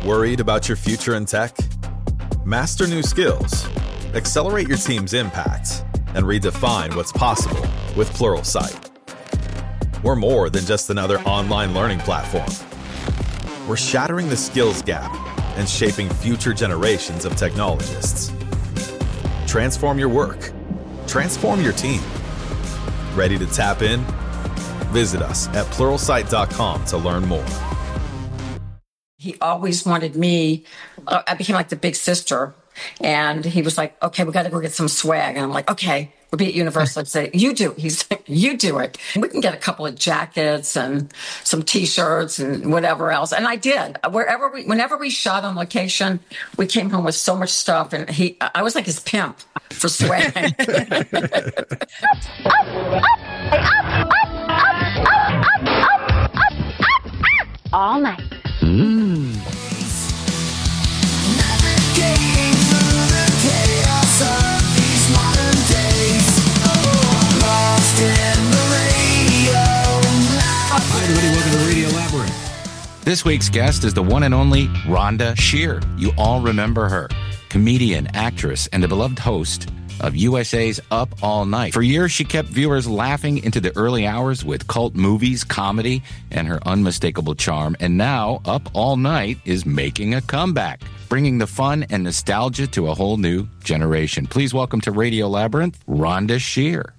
Worried about your future in tech? Master new skills, accelerate your team's impact, and redefine what's possible with Pluralsight. We're more than just another online learning platform. We're shattering the skills gap and shaping future generations of technologists. Transform your work. Transform your team. Ready to tap in? Visit us at pluralsight.com to learn more. He always wanted me, I became like the big sister, and he was like, okay, we got to go get some swag. And I'm like, okay, we'll be at Universal. I'd say, you do. He's like, you do it. We can get a couple of jackets and some T-shirts and whatever else. And I did. Whenever we shot on location, we came home with so much stuff, and I was like his pimp for swag. All night. Navigating through the chaos of these modern days. Lost in the radio. Hi, everybody. Welcome to Radio Labyrinth. This week's guest is the one and only Rhonda Shear. You all remember her. Comedian, actress, and the beloved host of USA's Up All Night. For years, she kept viewers laughing into the early hours with cult movies, comedy, and her unmistakable charm. And now, Up All Night is making a comeback, bringing the fun and nostalgia to a whole new generation. Please welcome to Radio Labyrinth, Rhonda Shear.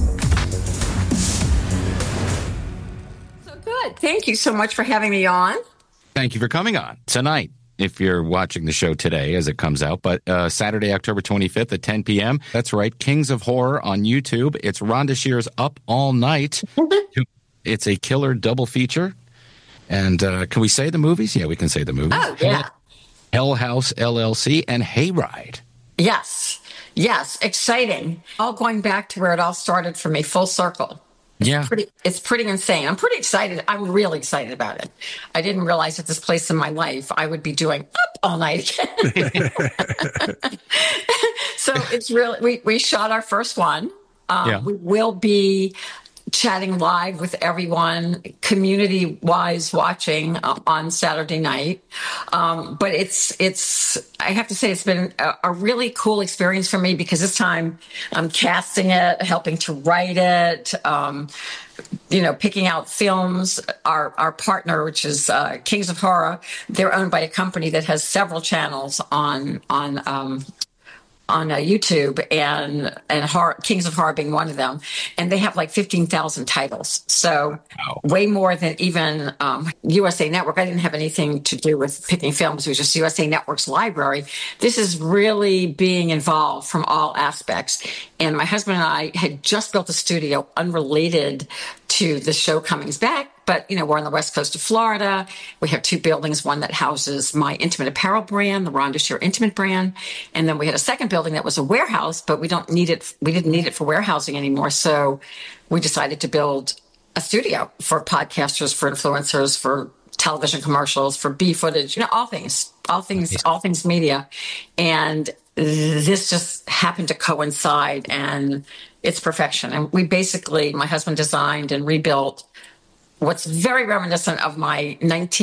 So good. Thank you so much for having me on. Thank you for coming on tonight, if you're watching the show today as it comes out. But Saturday, October 25th at 10 p.m. That's right, Kings of Horror on YouTube. It's Rhonda Shear's Up All Night. It's a killer double feature. And can we say the movies? Yeah, we can say the movies. Oh, yeah. Hell House LLC and Hayride. Yes. Exciting. All going back to where it all started for me, full circle. It's pretty insane. I'm pretty excited. I'm really excited about it. I didn't realize at this place in my life I would be doing Up All Night again. So it's really, we shot our first one. We will be chatting live with everyone community-wise watching on Saturday night. But it's I have to say it's been a really cool experience for me because this time I'm casting it, helping to write it, picking out films. Our partner, which is Kings of Horror, they're owned by a company that has several channels on YouTube, and horror, Kings of Horror being one of them. And they have like 15,000 titles. So way more than even USA Network. I didn't have anything to do with picking films. It was just USA Network's library. This is really being involved from all aspects. And my husband and I had just built a studio unrelated to the show coming back. But, we're on the west coast of Florida. We have two buildings, one that houses my intimate apparel brand, the Rhonda Shear Intimate brand. And then we had a second building that was a warehouse, but we didn't need it for warehousing anymore. So we decided to build a studio for podcasters, for influencers, for television commercials, for B footage, all things media. And this just happened to coincide, and it's perfection. And we basically, my husband designed and rebuilt what's very reminiscent of my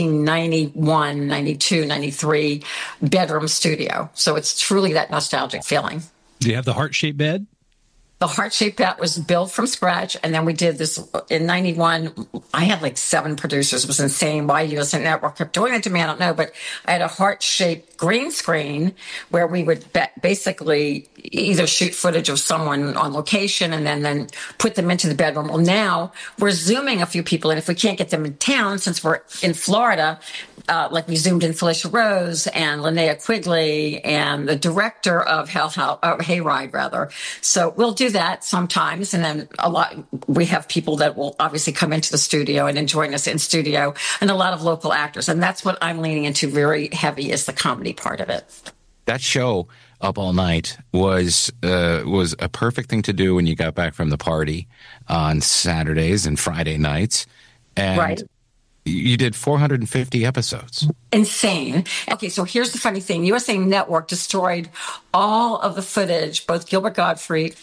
1991, 92, 93 bedroom studio. So it's truly that nostalgic feeling. Do you have the heart-shaped bed? The heart-shaped bed was built from scratch. And then we did this in 91. I had like 7 producers. It was insane. Why USA Network kept doing it to me, I don't know. But I had a heart-shaped green screen where we would basically either shoot footage of someone on location and then put them into the bedroom. Well, now we're Zooming a few people. And if we can't get them in town, since we're in Florida, like we Zoomed in Felicia Rose and Linnea Quigley and the director of Hayride, rather. So we'll do that sometimes. And then we have people that will obviously come into the studio and join us in studio, and a lot of local actors. And that's what I'm leaning into very heavy, is the comedy part of it. That show, Up All Night, was a perfect thing to do when you got back from the party on Saturdays and Friday nights. And right. You did 450 episodes. Insane. Okay, so here's the funny thing. USA Network destroyed all of the footage, both Gilbert Gottfried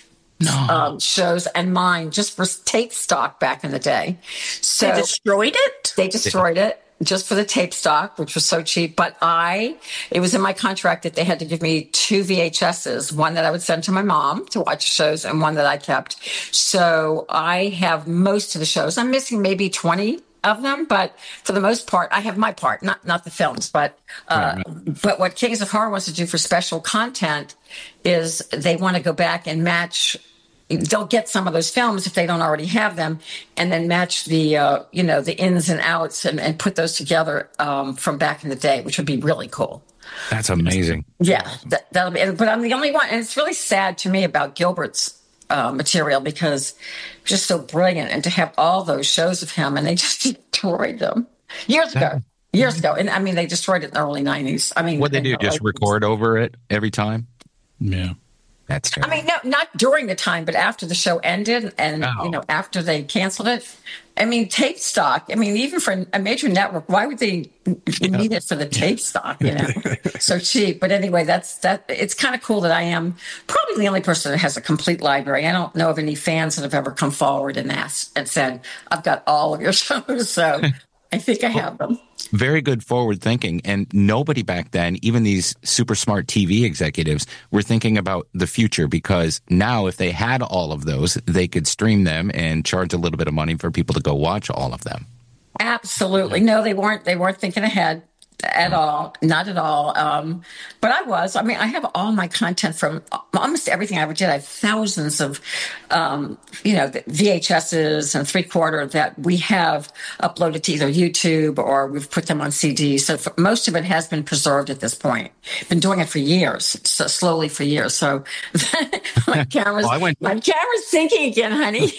shows and mine, just for tape stock back in the day. So they destroyed it? They destroyed it. just for the tape stock, which was so cheap. But it was in my contract that they had to give me 2 VHSs, one that I would send to my mom to watch shows and one that I kept. So I have most of the shows. I'm missing maybe 20 of them, but for the most part, I have my part, not the films. But what Kings of Horror wants to do for special content is they want to go back and match. They'll get some of those films if they don't already have them, and then match the the ins and outs and put those together from back in the day, which would be really cool. That's amazing. Yeah, that'll be. But I'm the only one, and it's really sad to me about Gilbert's material because it's just so brilliant, and to have all those shows of him, and they just destroyed them years ago. And I mean, they destroyed it in the early 90s. I mean, what they do, just record over it every time? Yeah. That's terrible. I mean, no, not during the time, but after the show ended and, after they canceled it. I mean, tape stock. I mean, even for a major network, why would they need it for the tape stock, so cheap? But anyway, it's kind of cool that I am probably the only person that has a complete library. I don't know of any fans that have ever come forward and asked and said, I've got all of your shows. So I think I have them. Very good forward thinking. And nobody back then, even these super smart TV executives, were thinking about the future, because now if they had all of those, they could stream them and charge a little bit of money for people to go watch all of them. Absolutely. No, they weren't thinking ahead at all. Not at all. But I was. I mean, I have all my content from almost everything I ever did. I have thousands of, VHSs and 3/4 that we have uploaded to either YouTube or we've put them on CD. So most of it has been preserved at this point. Been doing it for years, so slowly for years. So my camera's sinking again, honey.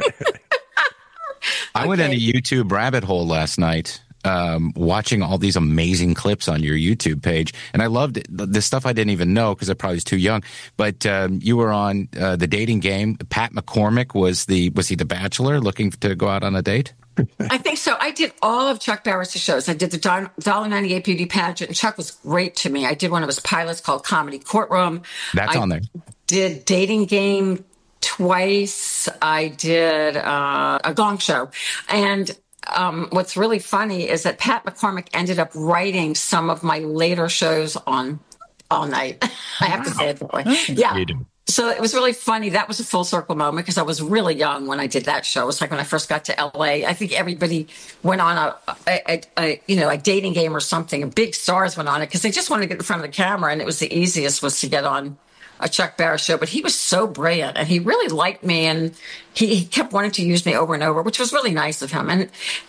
I went in a YouTube rabbit hole last night, watching all these amazing clips on your YouTube page. And I loved it. The stuff I didn't even know because I probably was too young. But you were on The Dating Game. Pat McCormick was he the bachelor looking to go out on a date? I think so. I did all of Chuck Barris' shows. I did the $1.98 beauty pageant, and Chuck was great to me. I did one of his pilots called Comedy Courtroom. That's on there. Did Dating Game twice. I did a Gong Show. And what's really funny is that Pat McCormick ended up writing some of my later shows on All Night. I have to say it that way. Yeah. So it was really funny. That was a full circle moment because I was really young when I did that show. It was like when I first got to LA. I think everybody went on a dating game or something. Big stars went on it because they just wanted to get in front of the camera, and it was the easiest was to get on a Chuck Barris show. But he was so brilliant, and he really liked me, and he kept wanting to use me over and over, which was really nice of him. And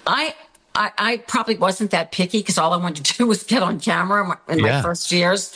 I probably wasn't that picky because all I wanted to do was get on camera in my first years.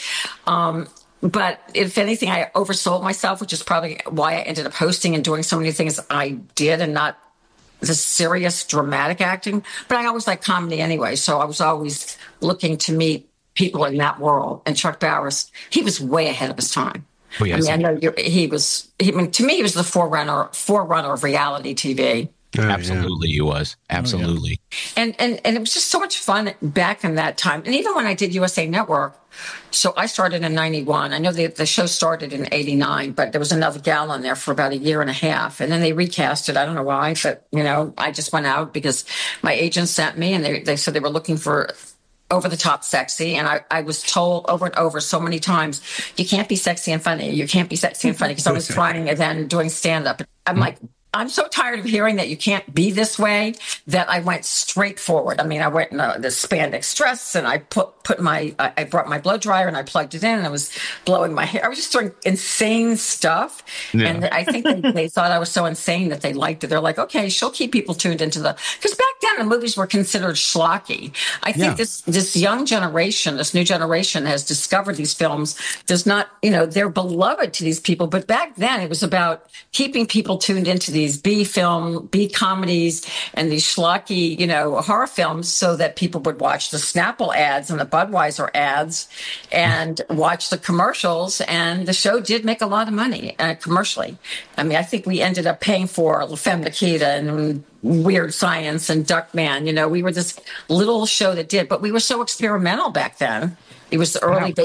But if anything, I oversold myself, which is probably why I ended up hosting and doing so many things I did and not the serious dramatic acting. But I always liked comedy anyway. So I was always looking to meet people in that world. And Chuck Barris, he was way ahead of his time. Oh, yes. I mean, I know to me, he was the forerunner of reality TV. Absolutely, he was. Absolutely. And it was just so much fun back in that time. And even when I did USA Network, so I started in 91. I know the show started in 89, but there was another gal on there for about a year and a half. And then they recast it. I don't know why, but, I just went out because my agent sent me, and they said they were looking for over-the-top sexy. And I was told over and over so many times, you can't be sexy and funny. You can't be sexy and funny, because I was trying and then doing stand-up. I'm like, I'm so tired of hearing that you can't be this way that I went straight forward. I mean, I went in the spandex dress, and I I brought my blow dryer and I plugged it in, and I was blowing my hair. I was just doing insane stuff. Yeah. And I think they thought I was so insane that they liked it. They're like, okay, she'll keep people tuned into because back then the movies were considered schlocky. I think this young generation, this new generation has discovered these films. There's not, they're beloved to these people. But back then it was about keeping people tuned into these B comedies and these schlocky, horror films, so that people would watch the Snapple ads and the Budweiser ads and watch the commercials. And the show did make a lot of money commercially. I mean, I think we ended up paying for La Femme Nikita and Weird Science and Duckman. We were this little show that did, but we were so experimental back then. It was the early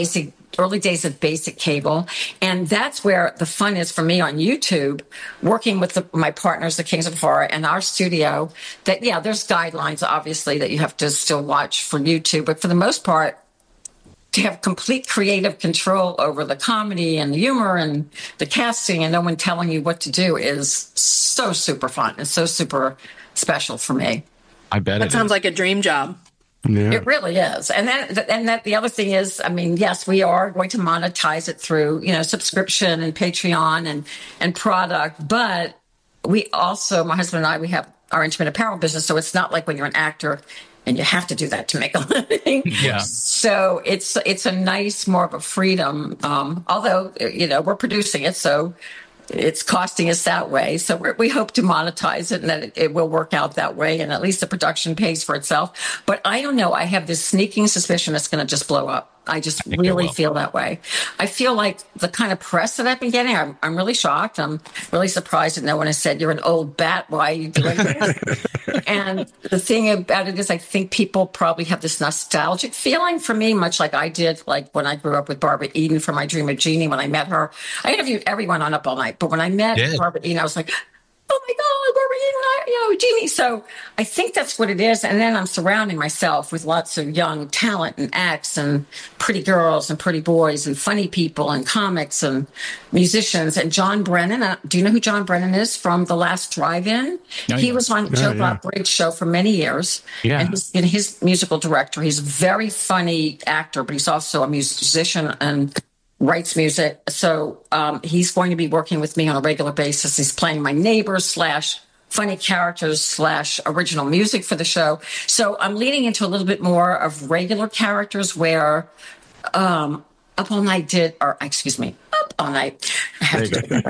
early days of basic cable. And that's where the fun is for me on YouTube, working with my partners, the Kings of Horror, and our studio. That, yeah, there's guidelines, obviously, that you have to still watch for YouTube. But for the most part, to have complete creative control over the comedy and the humor and the casting and no one telling you what to do is so super fun. It's so super special for me. I bet that sounds like a dream job. Yeah. It really is. And then the other thing is, I mean, yes, we are going to monetize it through, subscription and Patreon and product, but we also, my husband and I, we have our intimate apparel business. So it's not like when you're an actor and you have to do that to make a living. Yeah. So it's a nice, more of a freedom. Although, we're producing it, so it's costing us that way. So we hope to monetize it and that it will work out that way. And at least the production pays for itself. But I don't know. I have this sneaking suspicion it's going to just blow up. I just really feel that way. I feel like the kind of press that I've been getting, I'm really shocked. I'm really surprised that no one has said, you're an old bat. Why are you doing this? And the thing about it is I think people probably have this nostalgic feeling for me, much like I did, like when I grew up with Barbara Eden from My Dream of Jeannie. When I met her, I interviewed everyone on Up All Night. But when I met Barbara Eden, I was like, oh my God, Barbara Eden, Jeannie. So I think that's what it is. And then I'm surrounding myself with lots of young talent and acts and pretty girls and pretty boys and funny people and comics and musicians. And John Brennan, do you know who John Brennan is from The Last Drive-In? He was on Joe Bob Briggs' show for many years. Yeah. And he's been his musical director. He's a very funny actor, but he's also a musician and writes music. So he's going to be working with me on a regular basis. He's playing my neighbors / funny characters / original music for the show. So I'm leaning into a little bit more of regular characters where Up All Night Up All Night. I have to do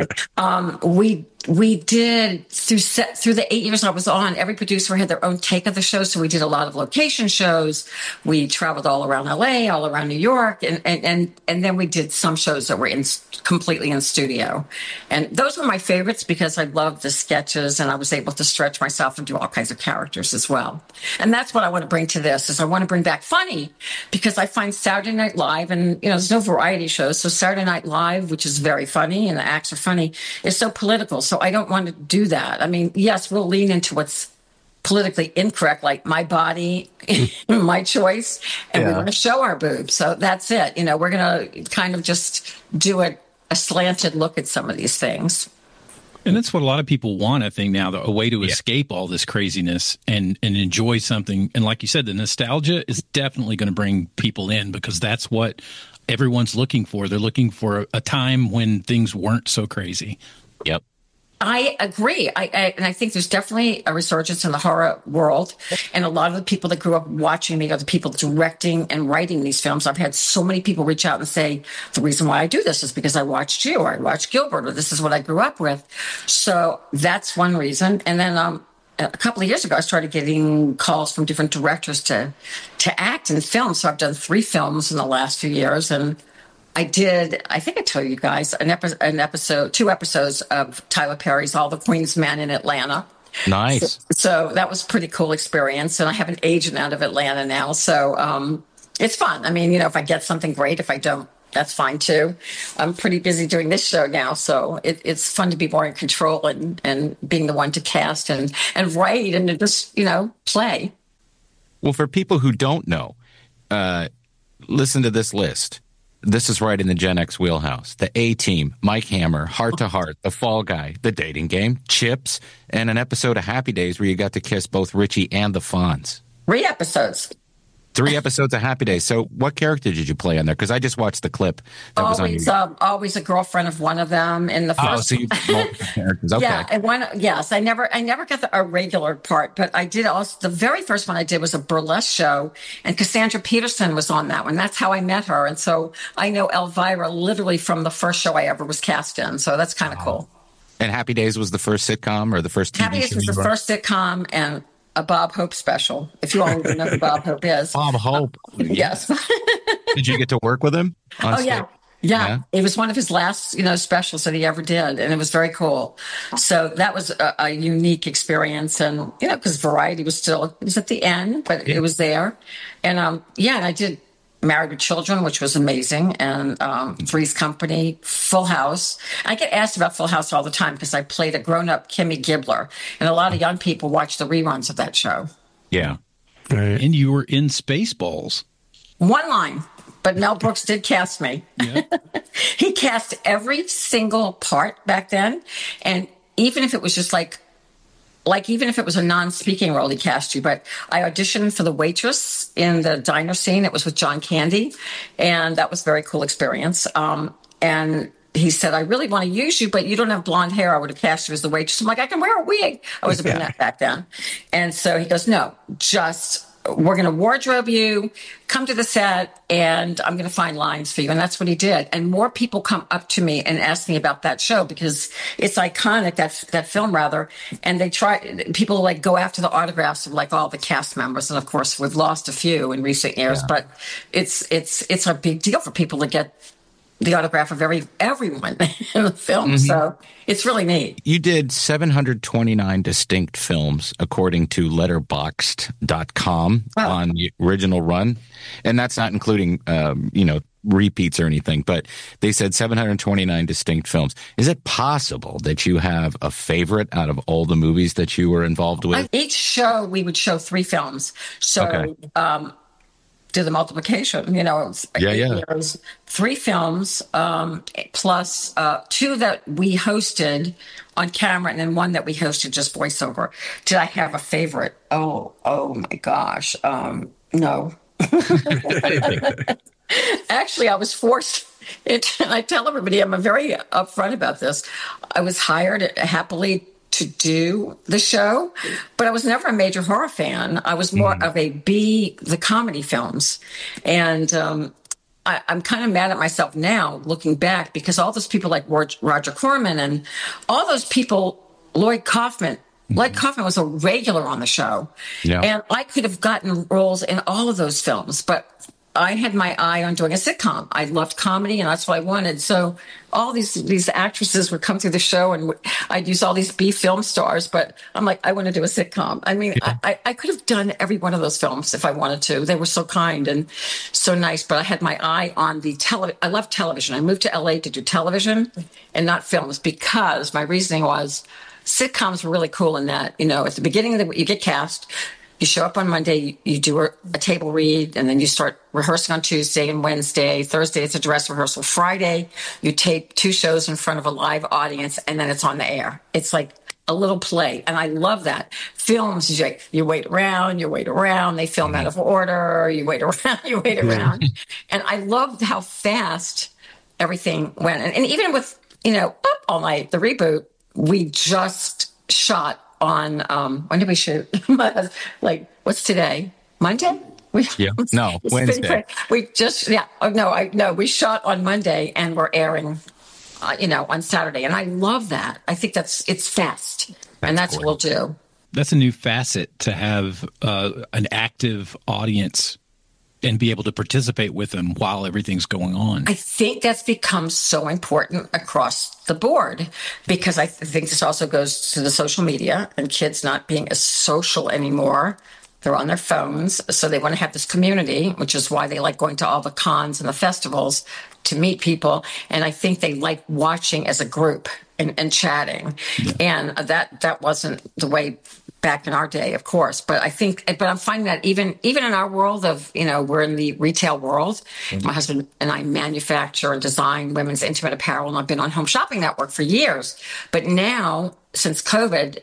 it. We did through the 8 years I was on, every producer had their own take of the show. So we did a lot of location shows. We traveled all around LA, all around New York. And then we did some shows that were completely in studio. And those were my favorites because I loved the sketches and I was able to stretch myself and do all kinds of characters as well. And that's what I want to bring to this is I want to bring back funny because I find Saturday Night Live and, there's no variety shows. So Saturday Night Live, which is very funny and the acts are funny, is so political. So I don't want to do that. I mean, yes, we'll lean into what's politically incorrect, like my body, my choice, and we want to show our boobs. So that's it. We're going to kind of just do a slanted look at some of these things. And that's what a lot of people want, I think, now, a way to escape all this craziness and enjoy something. And like you said, the nostalgia is definitely going to bring people in because that's what everyone's looking for. They're looking for a time when things weren't so crazy. Yep. I agree. And I think there's definitely a resurgence in the horror world. And a lot of the people that grew up watching me are the people directing and writing these films. I've had so many people reach out and say, the reason why I do this is because I watched you or I watched Gilbert or this is what I grew up with. So that's one reason. And then a couple of years ago, I started getting calls from different directors to act in films. So I've done 3 films in the last few years. And I think I told you guys, 2 episodes of Tyler Perry's All the Queen's Men in Atlanta. Nice. So that was a pretty cool experience. And I have an agent out of Atlanta now. So it's fun. I mean, if I get something great, if I don't, that's fine too. I'm pretty busy doing this show now. So it's fun to be more in control and being the one to cast and write and to just, play. Well, for people who don't know, listen to this list. This is right in the Gen X wheelhouse. The A-Team, Mike Hammer, Heart to Heart, The Fall Guy, The Dating Game, Chips, and an episode of Happy Days where you got to kiss both Richie and the Fonz. 3 episodes. 3 episodes of Happy Days. So what character did you play on there? Because I just watched the clip that was on YouTube. Always a girlfriend of one of them in the first. Oh, so you multiple characters. Okay. Yeah, and I never got a regular part, but I did also, the very first one I did was a burlesque show, and Cassandra Peterson was on that one. That's how I met her. And so I know Elvira literally from the first show I ever was cast in. So that's kind of cool. And Happy Days was the first sitcom or the first TV Happy Days was the first sitcom and a Bob Hope special, if you all even know who Bob Hope is. Bob Hope. Yes. Did you get to work with him? Yeah. It was one of his last, specials that he ever did. And it was very cool. So that was a unique experience. And, because Variety was at the end, but it was there. And, and I did Married with Children, which was amazing, and Three's Company, Full House. I get asked about Full House all the time because I played a grown-up Kimmy Gibbler, and a lot of young people watch the reruns of that show. Yeah. Right. And you were in Spaceballs. One line, but Mel Brooks did cast me. Yeah. He cast every single part back then, and even if it was just like even if it was a non-speaking role, he cast you. But I auditioned for the waitress in the diner scene. It was with John Candy, and that was a very cool experience. And he said, I really want to use you, but you don't have blonde hair. I would have cast you as the waitress. I'm like, I can wear a wig. I was a brunette back then. And so he goes, no, we're going to wardrobe you, come to the set, and I'm going to find lines for you. And that's what he did. And more people come up to me and ask me about that show because it's iconic, that film rather. And people like go after the autographs of like all the cast members. And of course, we've lost a few in recent years, but it's a big deal for people to get the autograph of everyone in the film. So it's really neat. You did 729 distinct films, according to letterboxd.com on the original run. And that's not including, repeats or anything, but they said 729 distinct films. Is it possible that you have a favorite out of all the movies that you were involved with? Each show, we would show 3 films. So, do the multiplication, it was 8 years, 3 films, plus 2 that we hosted on camera, and then 1 that we hosted just voiceover. Did I have a favorite? Oh my gosh. No. Actually, I was forced and I tell everybody, I'm very upfront about this. I was hired happily to do the show, but I was never a major horror fan. I was more of the comedy films. And I'm kind of mad at myself now looking back because all those people like Roger Corman and all those people, Lloyd Kaufman was a regular on the show. Yeah. And I could have gotten roles in all of those films, but I had my eye on doing a sitcom. I loved comedy, and that's what I wanted. So all these actresses would come through the show, and I'd use all these B film stars. But I'm like, I want to do a sitcom. I mean, I could have done every one of those films if I wanted to. They were so kind and so nice. But I had my eye on the television. I love television. I moved to LA to do television and not films because my reasoning was sitcoms were really cool in that, at the beginning you get cast. You show up on Monday, you do a table read, and then you start rehearsing on Tuesday and Wednesday. Thursday, it's a dress rehearsal. Friday, you tape 2 shows in front of a live audience, and then it's on the air. It's like a little play, and I love that. Films, you wait around, they film out of order, you wait around. And I loved how fast everything went. And even with, Up All Night, the reboot, we just shot on when did we shoot? Like, what's today? Monday? Wednesday. We just we shot on Monday and we're airing on Saturday, and I love that. I think it's fast, and that's what we'll do. That's a new facet to have an active audience and be able to participate with them while everything's going on. I think that's become so important across the board because I think this also goes to the social media and kids not being as social anymore. They're on their phones, so they want to have this community, which is why they like going to all the cons and the festivals to meet people. And I think they like watching as a group and chatting. Yeah. And that wasn't the way back in our day, of course. But I'm finding that even in our world of, we're in the retail world. Mm-hmm. My husband and I manufacture and design women's intimate apparel, and I've been on Home Shopping Network for years. But now, since COVID,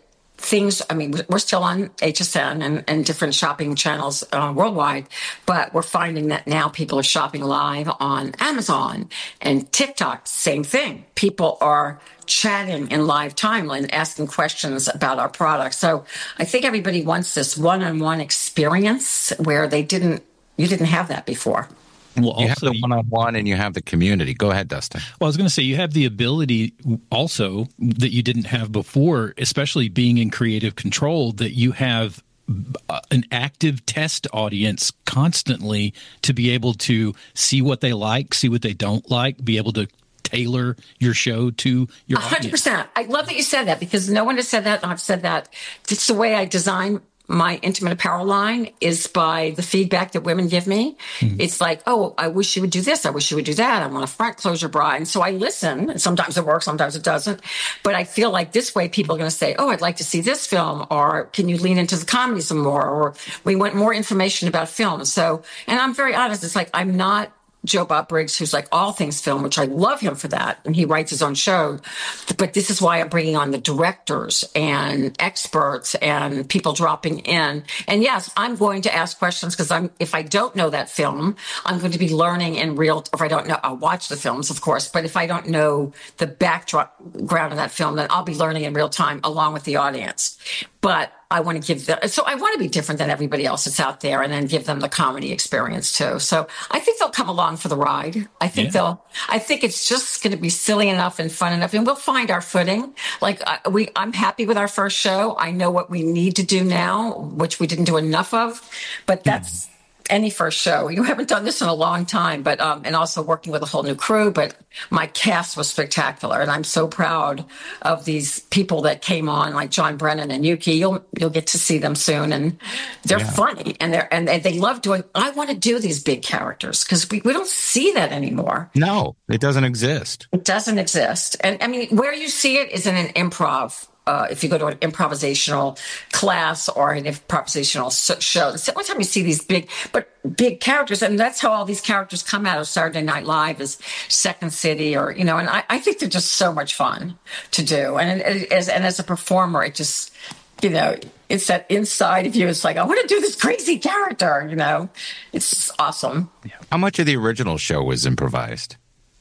we're still on HSN and different shopping channels worldwide, but we're finding that now people are shopping live on Amazon and TikTok. Same thing. People are chatting in live time and asking questions about our products. So I think everybody wants this one-on-one experience where you didn't have that before. Well, you have the one-on-one and you have the community. Go ahead, Dustin. Well, I was going to say you have the ability also that you didn't have before, especially being in creative control, that you have an active test audience constantly to be able to see what they like, see what they don't like, be able to tailor your show to your audience. 100%. I love that you said that because no one has said that, and I've said that. It's the way I design my intimate apparel line is by the feedback that women give me. It's like, oh, I wish you would do this. I wish you would do that. I want a front closure bra. And so I listen. And sometimes it works, sometimes it doesn't. But I feel like this way people are going to say, oh, I'd like to see this film, or can you lean into the comedy some more? Or we want more information about film. So, and I'm very honest. It's like, I'm not Joe Bob Briggs, who's like all things film, which I love him for that. And he writes his own show. But this is why I'm bringing on the directors and experts and people dropping in. And yes, I'm going to ask questions because if I don't know that film, I'm going to be learning in real, if I don't know, I'll watch the films, of course. But if I don't know the background of that film, then I'll be learning in real time along with the audience. But I want to give them, so I want to be different than everybody else that's out there and then give them the comedy experience too. So I think they'll come along for the ride. I think it's just going to be silly enough and fun enough, and we'll find our footing. Like I'm happy with our first show. I know what we need to do now, which we didn't do enough of, but that's any first show. You haven't done this in a long time, but and also working with a whole new crew. But my cast was spectacular, and I'm so proud of these people that came on, like John Brennan and Yuki. You'll get to see them soon, and they're funny, and they love doing. I want to do these big characters because we don't see that anymore. No, it doesn't exist. It doesn't exist, and I mean, where you see it is in an improv. If you go to an improvisational class or an improvisational show, the only time you see these big characters, and that's how all these characters come out of Saturday Night Live is Second City, or and I think they're just so much fun to do, and as a performer, it just it's that inside of you. It's like I want to do this crazy character. It's awesome. How much of the original show was improvised?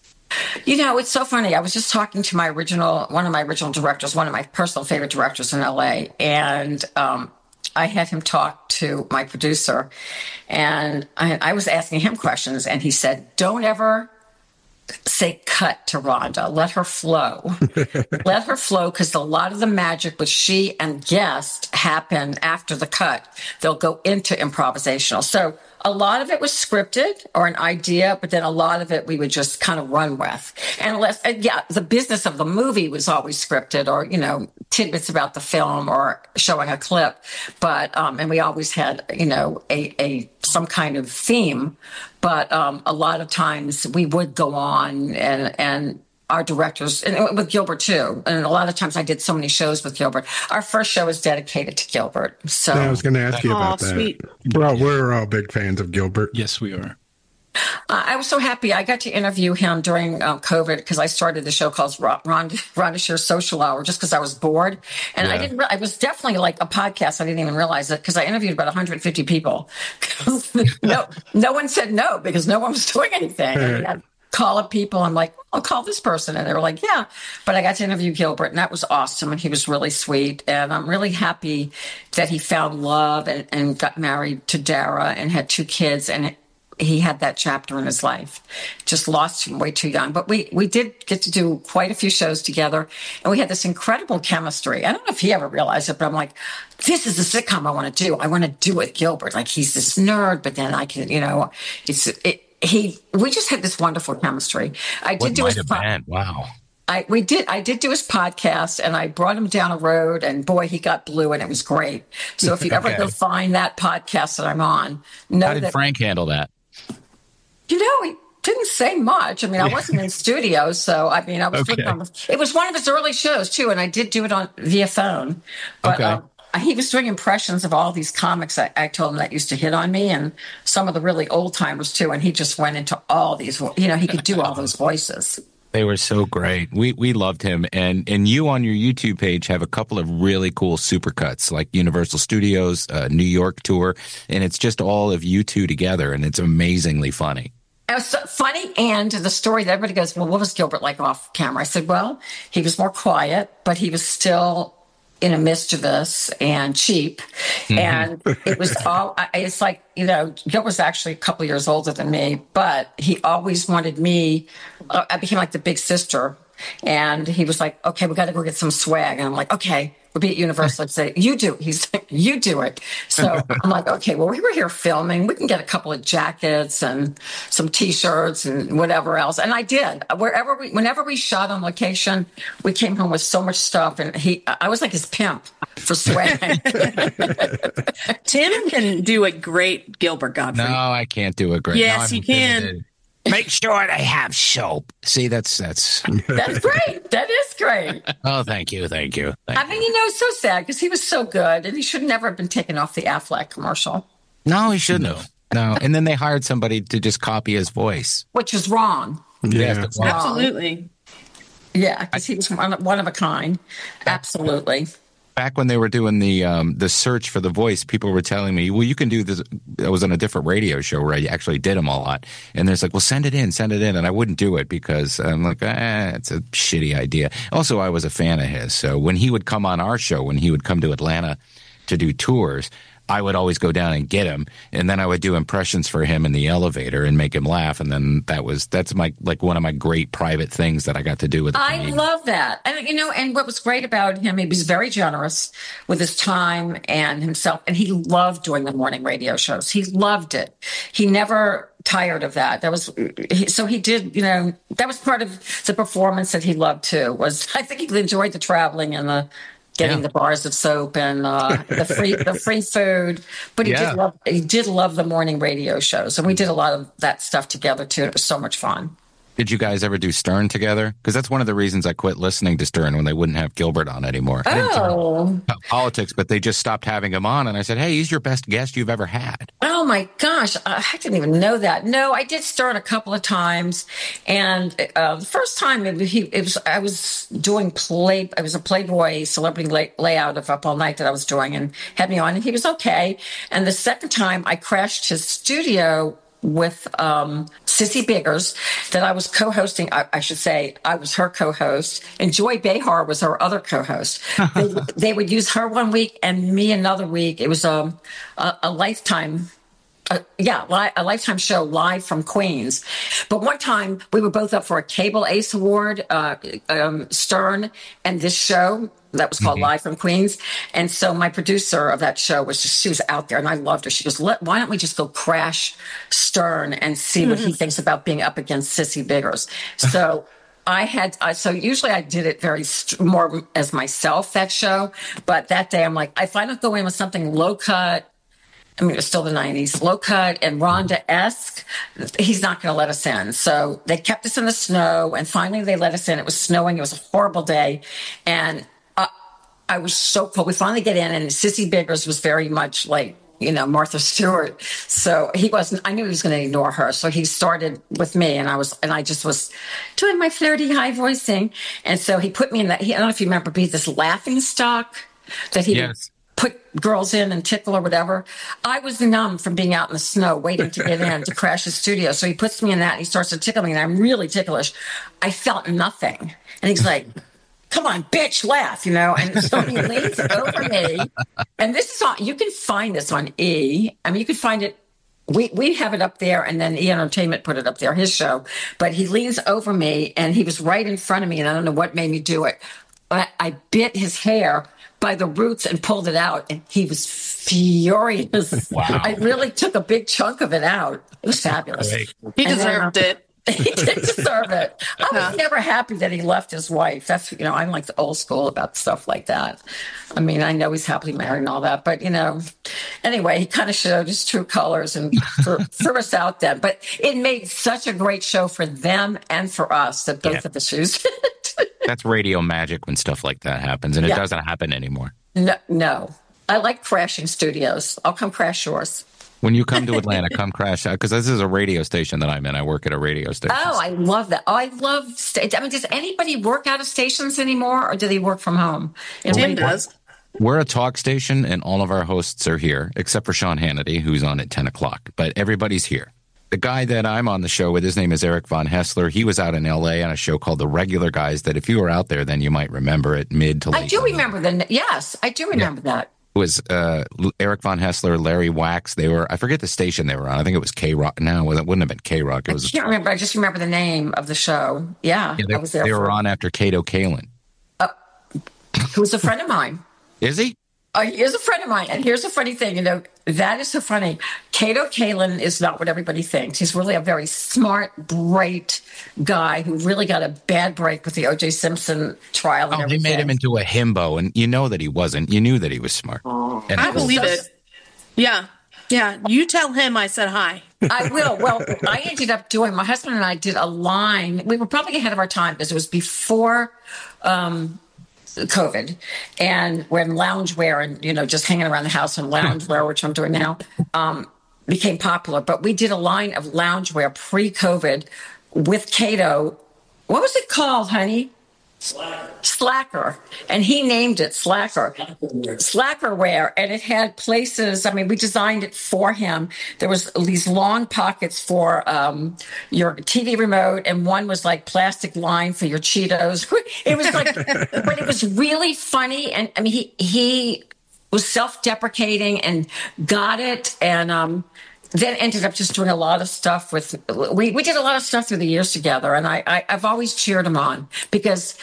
It's so funny. I was just talking to one of my original directors, one of my personal favorite directors in LA. And I had him talk to my producer, and I was asking him questions, and he said, don't ever say cut to Rhonda. Let her flow. Let her flow, because a lot of the magic with she and guest happen after the cut. They'll go into improvisational. So a lot of it was scripted or an idea, but then a lot of it we would just kind of run with. And the business of the movie was always scripted, or, tidbits about the film or showing a clip. But, and we always had, some kind of theme. But a lot of times we would go on and our directors, and with Gilbert too. And a lot of times I did so many shows with Gilbert. Our first show is dedicated to Gilbert. So I was going to ask you about that. Sweet. Well, we're all big fans of Gilbert. Yes, we are. I was so happy. I got to interview him during COVID because I started the show called Rhonda Shear's Social Hour just because I was bored. And I was definitely like a podcast. I didn't even realize it because I interviewed about 150 people. No one said no because no one was doing anything. I'd call up people. I'm like, I'll call this person. And they were like, yeah. But I got to interview Gilbert, and that was awesome. And he was really sweet. And I'm really happy that he found love and got married to Dara and had 2 kids. And he had that chapter in his life. Just lost him way too young. But we did get to do quite a few shows together, and we had this incredible chemistry. I don't know if he ever realized it, but I'm like, this is the sitcom I want to do. I want to do it with Gilbert. Like, he's this nerd, but then I can, we just had this wonderful chemistry. I did do his Wow. I did do his podcast, and I brought him down a road, and boy, he got blue, and it was great. So if you ever go find that podcast that I'm on, how did Frank handle that? He didn't say much. I mean, I wasn't in studio, so I was with him. It was one of his early shows too, and I did do it via phone. But he was doing impressions of all these comics I told him that used to hit on me, and some of the really old timers too. And he just went into all these. He could do all those voices. They were so great. We loved him. And you on your YouTube page have a couple of really cool supercuts, like Universal Studios, New York tour. And it's just all of you two together. And it's amazingly funny. It was so funny. And the story that everybody goes, well, what was Gilbert like off camera? I said, well, he was more quiet, but he was still mischievous and cheap. Mm-hmm. And it was it's like, Gilbert was actually a couple of years older than me, but he always wanted me. I became like the big sister And he was like, okay, we got to go get some swag. And I'm like, okay, we'll be at Universal. I'd say, you do. He's like, you do it. So I'm like, okay, well, we were here filming. We can get a couple of jackets and some T-shirts and whatever else. And I did. Whenever we shot on location, we came home with so much stuff. And I was like his pimp for swag. Tim can do a great Gilbert Gottfried. No, I can't do a great. Yes, you can. Make sure they have soap. See, that's That's great. That is great. Oh, thank you. I mean, it's so sad because he was so good, and he should never have been taken off the Aflac commercial. No, he shouldn't have. No, and then they hired somebody to just copy his voice, which is wrong. Yeah, absolutely. Yeah, because he was one of a kind. Absolutely. Back when they were doing the search for the voice, people were telling me, well, you can do this. I was on a different radio show where I actually did them a lot. And there's like, well, send it in. And I wouldn't do it because I'm like, it's a shitty idea. Also, I was a fan of his. So when he would come on our show, when he would come to Atlanta to do tours, I would always go down and get him, and then I would do impressions for him in the elevator and make him laugh. And then that's my one of my great private things that I got to do with him. I love that. And and what was great about him, he was very generous with his time and himself, and he loved doing the morning radio shows. He loved it. He never tired of that. So he did, that was part of the performance that he loved too. I think he enjoyed the traveling and getting the bars of soap and the free food, but he did love the morning radio shows, and we did a lot of that stuff together too. It was so much fun. Did you guys ever do Stern together? Because that's one of the reasons I quit listening to Stern when they wouldn't have Gilbert on anymore. I didn't talk about politics, but they just stopped having him on, and I said, hey, he's your best guest you've ever had. Oh my gosh, I didn't even know that. No, I did Stern a couple of times, and the first time I was doing it was a Playboy celebrity layout of Up All Night that I was doing, and had me on, and he was okay. And the second time I crashed his studio with Sissy Biggers that I was co-hosting. I should say I was her co-host, and Joy Behar was her other co-host. They would use her one week and me another week. It was a Lifetime. A Lifetime show live from Queens. But one time we were both up for a Cable Ace Award, Stern and this show that was called Live from Queens. And so my producer of that show she was out there, and I loved her. She goes, why don't we just go crash Stern and see what he thinks about being up against Sissy Biggers? So so usually I did it very more as myself, that show. But that day I'm like, if I don't go in with something low cut, I mean, it was still the 90s, low cut and Rhonda-esque, he's not going to let us in. So they kept us in the snow, and finally they let us in. It was snowing. It was a horrible day. And I was so cold. We finally get in, and Sissy Biggers was very much like, Martha Stewart. So I knew he was going to ignore her. So he started with me, and I just was doing my flirty high voicing. And so he put me in that, I don't know if you remember, this laughing stock that he would put girls in and tickle or whatever. I was numb from being out in the snow waiting to get in to crash his studio. So he puts me in that, and he starts to tickle me, and I'm really ticklish. I felt nothing. And he's like, come on, bitch, laugh, And so he leans over me. And this is you can find this on E! I mean, you can find it. We have it up there, and then E! Entertainment put it up there, his show. But he leans over me, and he was right in front of me, and I don't know what made me do it. But I bit his hair by the roots and pulled it out, and he was furious. Wow. I really took a big chunk of it out. It was fabulous. He deserved it. He did deserve it. I was never happy that he left his wife. That's, I'm like the old school about stuff like that. I mean, I know he's happily married and all that, but, anyway, he kind of showed his true colors and threw us out then. But it made such a great show for them and for us that both of us used it. That's radio magic when stuff like that happens, and it doesn't happen anymore. No. I like crashing studios. I'll come crash yours. When you come to Atlanta, come crash out, because this is a radio station that I'm in. I work at a radio station. Oh, I love that. Oh, I love I mean, does anybody work out of stations anymore, or do they work from home? Tim does. We're a talk station, and all of our hosts are here, except for Sean Hannity, who's on at 10 o'clock. But everybody's here. The guy that I'm on the show with, his name is Eric Von Hessler. He was out in L.A. on a show called The Regular Guys that if you were out there, then you might remember it mid to late. I do remember Yes, I do remember that. was Eric Von Hessler, Larry Wax. I forget the station they were on. I think it was K-Rock. No, it wouldn't have been K-Rock. I can't remember. I just remember the name of the show. Yeah, I was there. They were on after Kato Kalin. Who's a friend of mine. Is he? He is a friend of mine. And here's a funny thing, that is so funny. Kato Kalin is not what everybody thinks. He's really a very smart, bright guy who really got a bad break with the O.J. Simpson trial. And they made him into a himbo, and you know that he wasn't. You knew that he was smart. I believe it. Yeah. Yeah. You tell him I said hi. I will. Well, I ended up my husband and I did a line. We were probably ahead of our time because it was before COVID, and when loungewear and just hanging around the house in loungewear, which I'm doing now, became popular. But we did a line of loungewear pre-COVID with Kato. What was it called, honey? Slacker. And he named it Slacker wear. And it had places, we designed it for him. There was these long pockets for your TV remote, and one was like plastic line for your Cheetos. It was like, but it was really funny. And he was self-deprecating and got it. And then ended up just doing a lot of stuff we did a lot of stuff through the years together. And I've always cheered him on because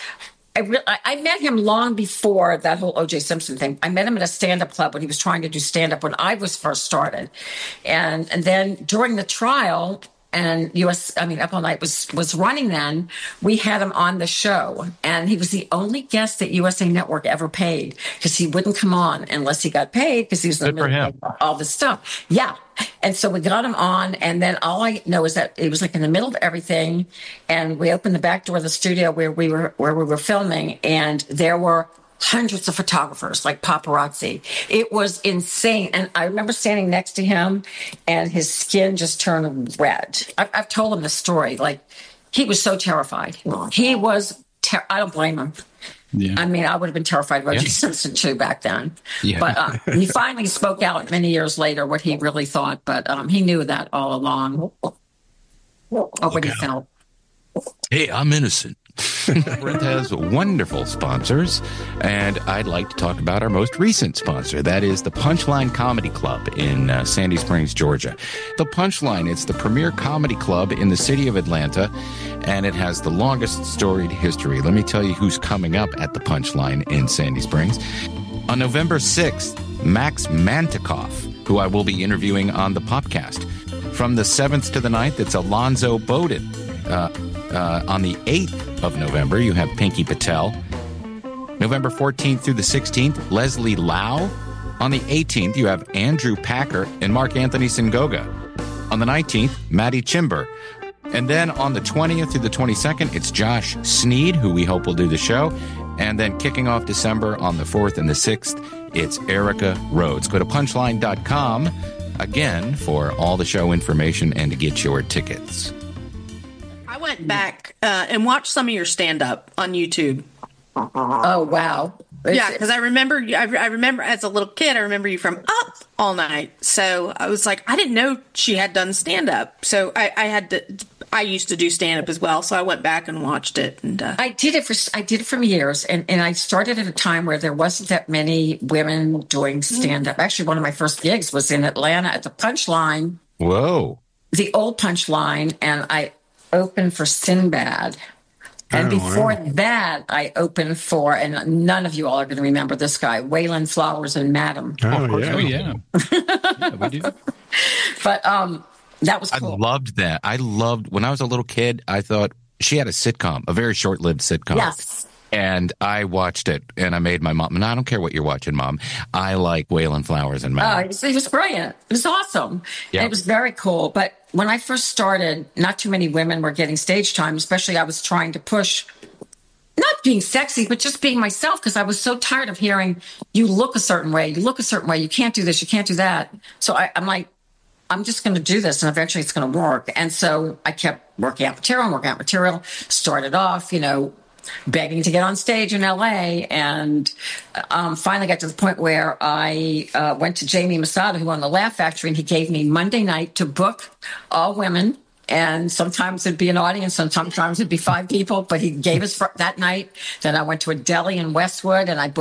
I met him long before that whole O.J. Simpson thing. I met him at a stand-up club when he was trying to do stand-up when I was first started. And then during the trial, and Up All Night was running then, we had him on the show. And he was the only guest that USA Network ever paid because he wouldn't come on unless he got paid because he was in the middle of all this stuff. Yeah. And so we got him on, and then all I know is that it was like in the middle of everything, and we opened the back door of the studio where we were filming, and there were hundreds of photographers, like paparazzi. It was insane. And I remember standing next to him, and his skin just turned red. I've told him the story. Like, he was so terrified. He was, I don't blame him. Yeah. I would have been terrified of O.J. Simpson too back then. Yeah. But he finally spoke out many years later what he really thought. But he knew that all along. What he felt. Hey, I'm innocent. Brent has wonderful sponsors, and I'd like to talk about our most recent sponsor. That is the Punchline Comedy Club in Sandy Springs, Georgia. The Punchline, it's the premier comedy club in the city of Atlanta, and it has the longest storied history. Let me tell you who's coming up at the Punchline in Sandy Springs. On November 6th, Max Mantikoff, who I will be interviewing on the podcast. From the 7th to the 9th, it's Alonzo Bowden. On the 8th of November, you have Pinky Patel. November 14th through the 16th, Leslie Lau. On the 18th, you have Andrew Packer and Mark Anthony Singoga. On the 19th, Maddie Chimber. And then on the 20th through the 22nd, it's Josh Sneed, who we hope will do the show. And then kicking off December on the 4th and the 6th, it's Erica Rhodes. Go to punchline.com, again, for all the show information and to get your tickets. I went back and watched some of your stand-up on YouTube. Oh, wow. Yeah, because I remember as a little kid, I remember you from Up All Night. So I was like, I didn't know she had done stand-up. So I used to do stand-up as well. So I went back and watched it. And I did it for years. And I started at a time where there wasn't that many women doing stand-up. Actually, one of my first gigs was in Atlanta at the Punchline. Whoa. The old Punchline. And I opened for Sinbad. And before that, I opened for, and none of you all are going to remember this guy, Waylon Flowers and Madam. Oh, yeah. Yeah, we do. But that was cool. I loved that. When I was a little kid, I thought she had a sitcom, a very short-lived sitcom. Yes. And I watched it, and I made my mom, and I don't care what you're watching, Mom. I like Waylon Flowers and Madam. Oh, he was brilliant. It was awesome. Yeah. And it was very cool. But when I first started, not too many women were getting stage time, especially I was trying to push, not being sexy, but just being myself, because I was so tired of hearing, you look a certain way, you can't do this, you can't do that. So I'm like, I'm just going to do this, and eventually it's going to work. And so I kept working out material, started off, begging to get on stage in LA, and finally got to the point where I went to Jamie Masada, who owned the Laugh Factory, and he gave me Monday night to book all women. And sometimes it'd be an audience, and sometimes it'd be 5 people, but he gave us that night. Then I went to a deli in Westwood, and I booked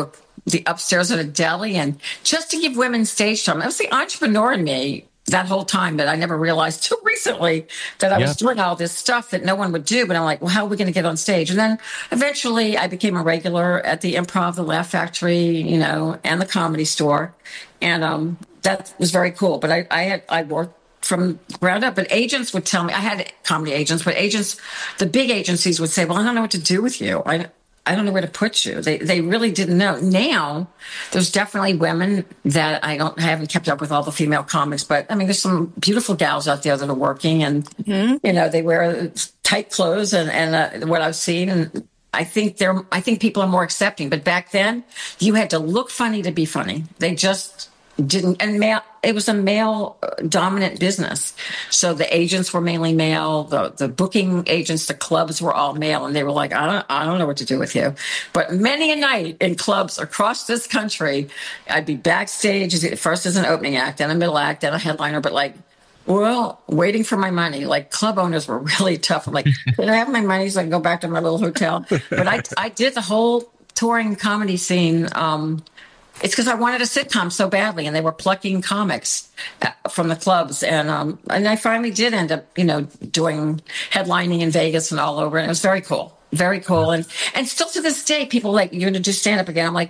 the upstairs at a deli, and just to give women stage time. It was the entrepreneur in me that whole time that I never realized till recently that I was doing all this stuff that no one would do. But I'm like, well, how are we going to get on stage? And then eventually I became a regular at the Improv, the Laugh Factory, and the Comedy Store. And that was very cool. But I worked from ground up. But agents would tell me, I had comedy agents, but the big agencies would say, well, I don't know what to do with you. I don't know where to put you. They really didn't know. Now, there's definitely women that I haven't kept up with all the female comics, but I mean, there's some beautiful gals out there that are working, and they wear tight clothes and what I've seen, and I think people are more accepting. But back then, you had to look funny to be funny. They just didn't, and it was a male dominant business. So the agents were mainly male, the booking agents, the clubs were all male, and they were like, I don't know what to do with you. But many a night in clubs across this country, I'd be backstage first as an opening act, then a middle act, then a headliner, but waiting for my money. Like, club owners were really tough. I'm like, did I have my money so I can go back to my little hotel? But I did the whole touring comedy scene. It's because I wanted a sitcom so badly, and they were plucking comics from the clubs. And I finally did end up, doing headlining in Vegas and all over. And it was very cool. Very cool. And still to this day, people are like, you're going to do stand-up again. I'm like,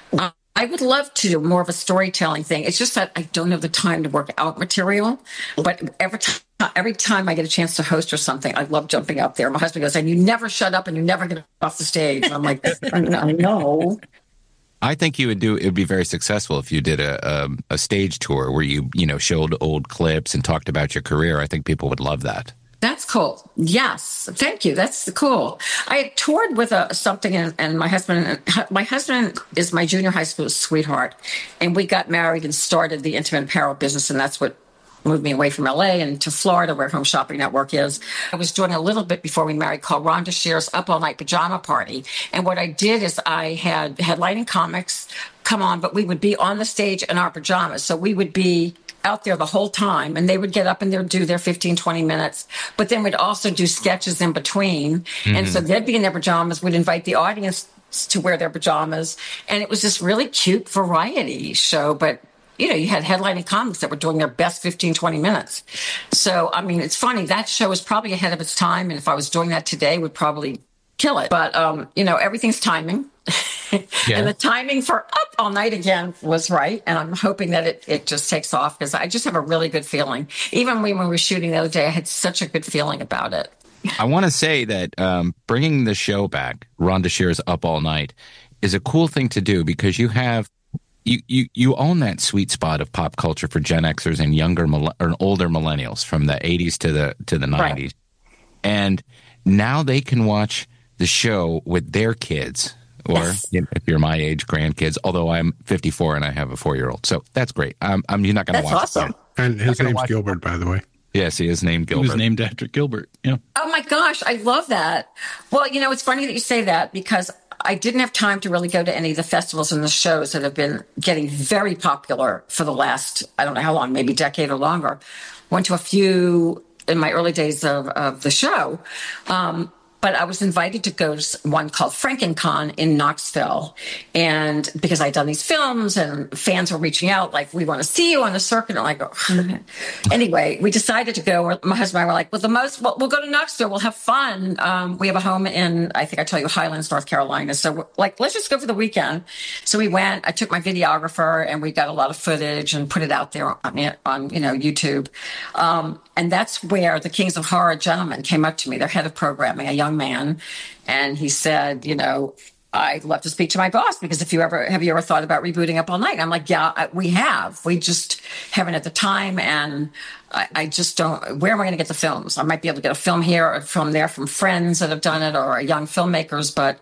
I would love to do more of a storytelling thing. It's just that I don't have the time to work out material. But every time I get a chance to host or something, I love jumping up there. My husband goes, and you never shut up and you never get off the stage. And I'm like, I know. I think it would be very successful if you did a stage tour where you showed old clips and talked about your career. I think people would love that. That's cool. Yes. Thank you. That's cool. I had toured with something, and my husband is my junior high school sweetheart, and we got married and started the intimate apparel business, and that's what moved me away from LA and to Florida, where Home Shopping Network is. I was doing a little bit before we married called Rhonda Shear's Up All Night Pajama Party. And what I did is I had headlining comics come on, but we would be on the stage in our pajamas. So we would be out there the whole time, and they would get up and they'd do their 15, 20 minutes, but then we'd also do sketches in between. Mm-hmm. And so they'd be in their pajamas. We'd invite the audience to wear their pajamas. And it was this really cute variety show, but you had headlining comics that were doing their best 15, 20 minutes. So, I mean, it's funny. That show was probably ahead of its time. And if I was doing that today, would probably kill it. But, everything's timing. Yeah. And the timing for Up All Night again was right. And I'm hoping that it just takes off, because I just have a really good feeling. Even when we were shooting the other day, I had such a good feeling about it. I want to say that bringing the show back, Rhonda Shear's Up All Night, is a cool thing to do, because you have You own that sweet spot of pop culture for Gen Xers and younger or older millennials from the 80s to the 90s. Right. And now they can watch the show with their kids, or if you're my age, grandkids, although I'm 54 and I have a 4-year-old. So that's great. You're not going to watch awesome. it. And his name's Gilbert, by the way. Yes, he is named Gilbert. He was named after Gilbert. Yeah. Oh my gosh, I love that. Well, it's funny that you say that, because I didn't have time to really go to any of the festivals and the shows that have been getting very popular for the last, I don't know how long, maybe decade or longer. Went to a few in my early days of the show. But I was invited to go to one called FrankenCon in Knoxville. And because I'd done these films and fans were reaching out, like, we want to see you on the circuit. And I go, anyway, we decided to go. My husband and I were like, we'll go to Knoxville. We'll have fun. We have a home in, I think I tell you, Highlands, North Carolina. So we're like, let's just go for the weekend. So we went. I took my videographer, and we got a lot of footage and put it out there on YouTube. And that's where the Kings of Horror gentleman came up to me, their head of programming, a young man. And he said, I'd love to speak to my boss, because have you ever thought about rebooting Up All Night? And I'm like, yeah, we have. We just haven't at the time. And I just don't, where am I going to get the films? I might be able to get a film here or a film there from friends that have done it, or young filmmakers, but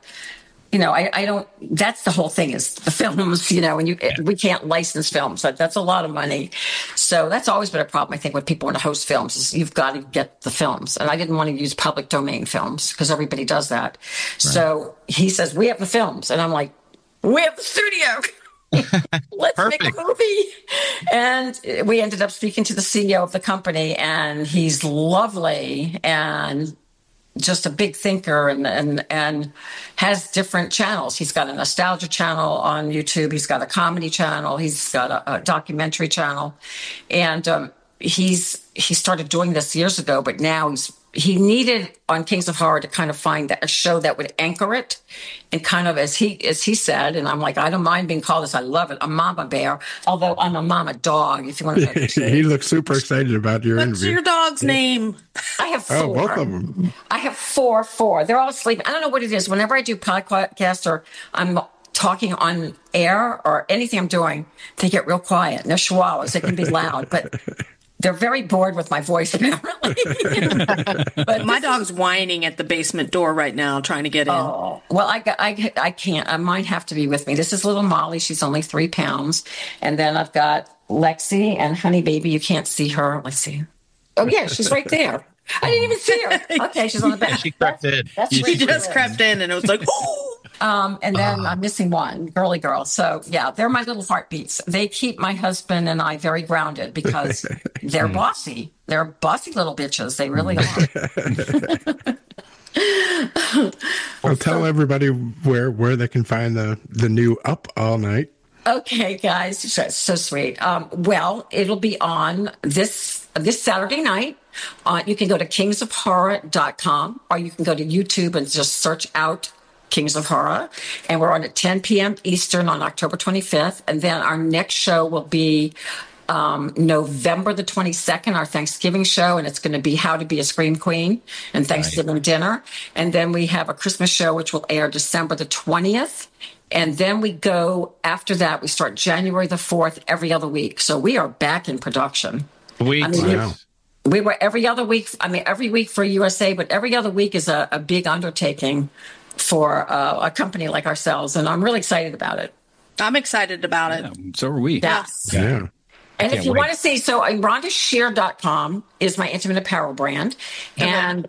I don't, that's the whole thing, is the films, and we can't license films. That's a lot of money. So that's always been a problem, I think, when people want to host films, is you've got to get the films. And I didn't want to use public domain films, because everybody does that. Right. So he says, we have the films. And I'm like, we have the studio. Let's make a movie. And we ended up speaking to the CEO of the company, and he's lovely. And just a big thinker and has different channels. He's got a nostalgia channel on YouTube. He's got a comedy channel. He's got a documentary channel. And he started doing this years ago, but now he needed on Kings of Horror to kind of find a show that would anchor it, and kind of as he said, and I'm like, I don't mind being called this. I love it. A mama bear, although I'm a mama dog. If you want to, he looks super excited about your What's interview. your dog's name? I have 4. Oh, both of them. I have 4. They're all asleep. I don't know what it is. Whenever I do podcast or I'm talking on air or anything I'm doing, they get real quiet. And they're chihuahuas. They can be loud, but they're very bored with my voice, apparently. But My dog's whining at the basement door right now, trying to get in. oh, well, I can't. I might have to be with me. This is little Molly. She's only 3 pounds. And then I've got Lexi and Honey Baby. You can't see her. Let's see. Oh, yeah, she's right there. I didn't even see her. Okay, she's on the back. She crept in. That's She where she just lives. crept in, and it was like, oh. And then I'm missing one, girly girl. So yeah, they're my little heartbeats. They keep my husband and I very grounded because they're bossy. They're bossy little bitches. They really are. Well, tell everybody where they can find the new Up All Night. Okay, guys, so sweet. Well, it'll be on this Saturday night. You can go to kingsofhorror.com, or you can go to YouTube and just search out Kings of Horror. And we're on at 10 p.m. Eastern on October 25th. And then our next show will be November the 22nd, our Thanksgiving show, and it's going to be How to Be a Scream Queen and Thanksgiving dinner. And then we have a Christmas show, which will air December the 20th. And then we go, after that, we start January the 4th every other week. So we are back in production. Sweet. I mean, Wow. we were every other week. I mean, every week for USA, but every other week is a big undertaking for a company like ourselves. And I'm really excited about it. I'm excited about it. Yeah, so are we. Yes. Yeah. And if Can't you wait. want to see, so RhondaShear.com is my intimate apparel brand. And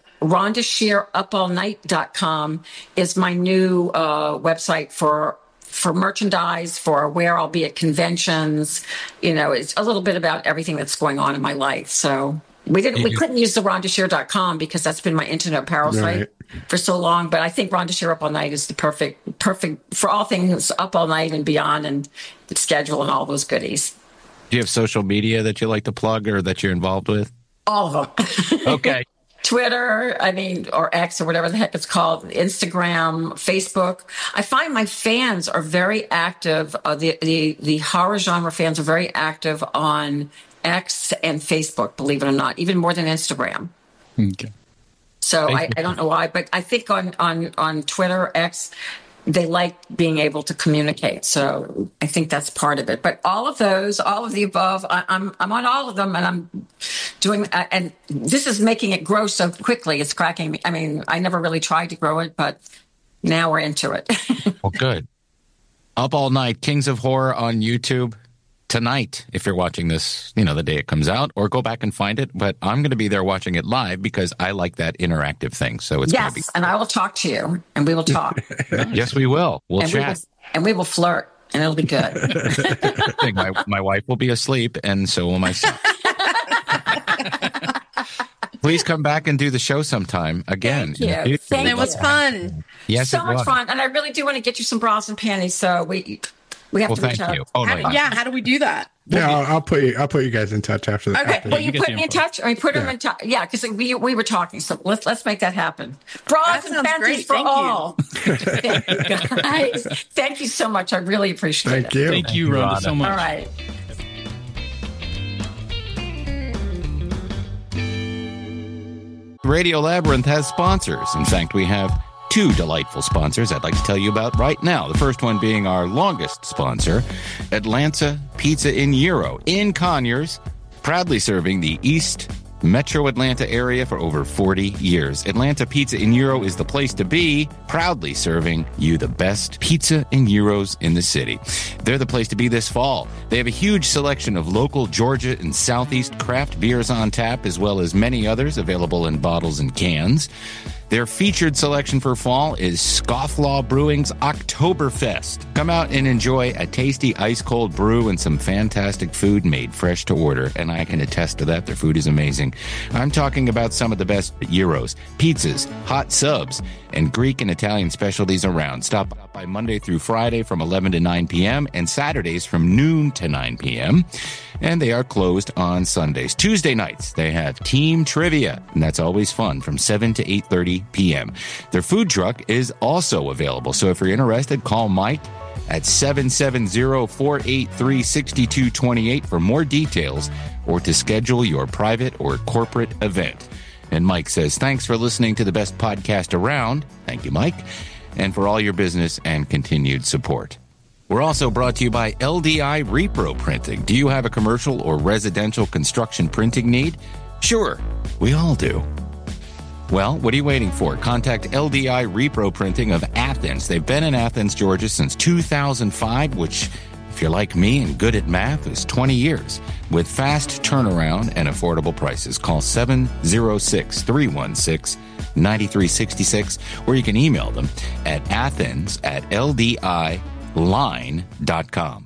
RhondaShearUpAllNight.com is my new website for merchandise, for where I'll be at conventions. You know, it's a little bit about everything that's going on in my life. So we couldn't use the RhondaShear.com because that's been my internet apparel site for so long. But I think Rhonda Shear Up All Night is the perfect for all things up all night and beyond, and the schedule and all those goodies. Do you have social media that you like to plug or that you're involved with? All of them. Okay. Twitter, or X or whatever the heck it's called, Instagram, Facebook. I find my fans are very active. The horror genre fans are very active on X and Facebook, believe it or not, even more than Instagram. Okay. So I don't know why, but I think on Twitter, X, they like being able to communicate. So I think that's part of it. But all of the above, I'm on all of them, and I'm doing, and this is making it grow so quickly. It's cracking me. I mean, I never really tried to grow it, but now we're into it. Well, good. Up All Night, Kings of Horror on YouTube tonight, if you're watching this, the day it comes out, or go back and find it. But I'm going to be there watching it live because I like that interactive thing. So it's going to be. Yes, and I will talk to you, and we will talk. Yes, we will. We'll chat. We will flirt, and it'll be good. My wife will be asleep, and so will my son. Please come back and do the show sometime again. Thank you. Thank It was you. fun. Yes, So it much was. fun, and I really do want to get you some bras and panties. So we have Well, to reach thank out. you. Oh, no, How do we do that? Yeah, I'll put you guys in touch after the. Okay, after well, the- you get put the me in info. touch. I mean, put them in touch. Yeah, because we were talking. So let's make that happen. Bras That and sounds panties great. for Thank you. all. Thank you, guys. Thank you so much. I really appreciate Thank it. you. Thank you, Rhonda, so much. All right. Radio Labyrinth has sponsors. In fact, we have two delightful sponsors I'd like to tell you about right now. The first one being our longest sponsor, Atlanta Pizza in Euro in Conyers, proudly serving the East Metro Atlanta area for over 40 years. Atlanta Pizza in Euro is the place to be, proudly serving you the best pizza and gyros in the city. They're the place to be this fall. They have a huge selection of local Georgia and Southeast craft beers on tap, as well as many others available in bottles and cans. Their featured selection for fall is Scofflaw Brewing's Oktoberfest. Come out and enjoy a tasty ice-cold brew and some fantastic food made fresh to order, and I can attest to that. Their food is amazing. I'm talking about some of the best gyros, pizzas, hot subs, and Greek and Italian specialties around. Stop by Monday through Friday from 11 to 9 p.m. and Saturdays from noon to 9 p.m. And they are closed on Sundays. Tuesday nights, they have team trivia, and that's always fun from 7 to 8:30 p.m. Their food truck is also available, so if you're interested, call Mike at 770-483-6228 for more details or to schedule your private or corporate event. And Mike says, thanks for listening to the best podcast around. Thank you, Mike. And for all your business and continued support. We're also brought to you by LDI Repro Printing. Do you have a commercial or residential construction printing need? Sure, we all do. Well, what are you waiting for? Contact LDI Repro Printing of Athens. They've been in Athens, Georgia since 2005, which, if you're like me and good at math, is 20 years. With fast turnaround and affordable prices, call 706-316-9366, or you can email them at athens@ldiline.com.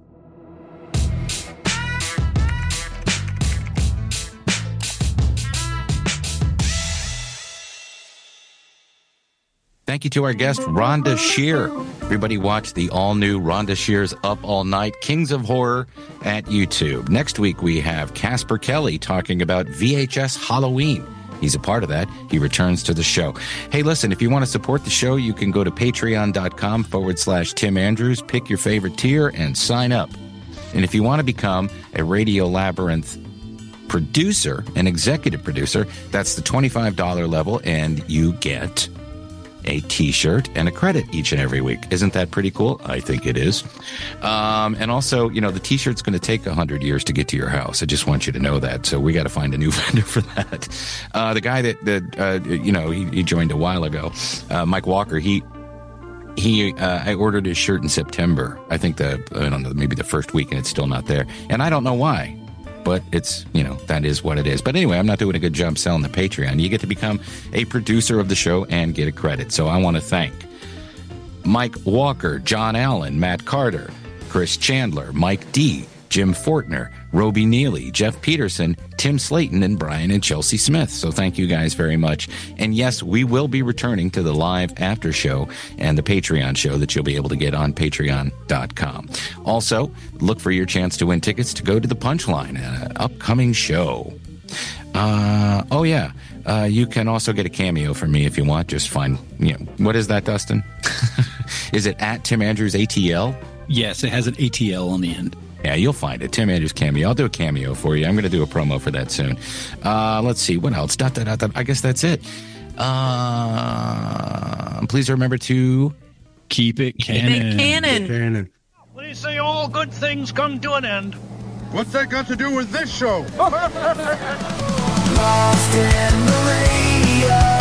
Thank you to our guest, Rhonda Shear. Everybody watch the all-new Rhonda Shear's Up All Night, Kings of Horror at YouTube. Next week, we have Casper Kelly talking about VHS Halloween. He's a part of that. He returns to the show. Hey, listen, if you want to support the show, you can go to patreon.com/Tim Andrews, pick your favorite tier, and sign up. And if you want to become a Radio Labyrinth producer, an executive producer, that's the $25 level, and you get a t-shirt and a credit each and every week. Isn't that pretty cool? I think it is. And also, you know, the t-shirt's going to take 100 years to get to your house. I just want you to know that. So we got to find a new vendor for that. The guy he joined a while ago, Mike Walker, I ordered his shirt in September. I think maybe the first week, and it's still not there. And I don't know why. But it's, that is what it is. But anyway, I'm not doing a good job selling the Patreon. You get to become a producer of the show and get a credit. So I want to thank Mike Walker, John Allen, Matt Carter, Chris Chandler, Mike D., Jim Fortner, Roby Neely, Jeff Peterson, Tim Slayton, and Brian and Chelsea Smith. So thank you guys very much. And yes, we will be returning to the live after show and the Patreon show that you'll be able to get on patreon.com. Also, look for your chance to win tickets to go to the Punchline, an upcoming show. You can also get a cameo from me if you want. Just find, what is that, Dustin? Is it at Tim Andrews ATL? Yes, it has an ATL on the end. Yeah, you'll find it. Tim Andrews cameo. I'll do a cameo for you. I'm going to do a promo for that soon. Let's see. What else? I guess that's it. Please remember to keep it canon. Canon. They say all good things come to an end. What's that got to do with this show? Lost in the radio.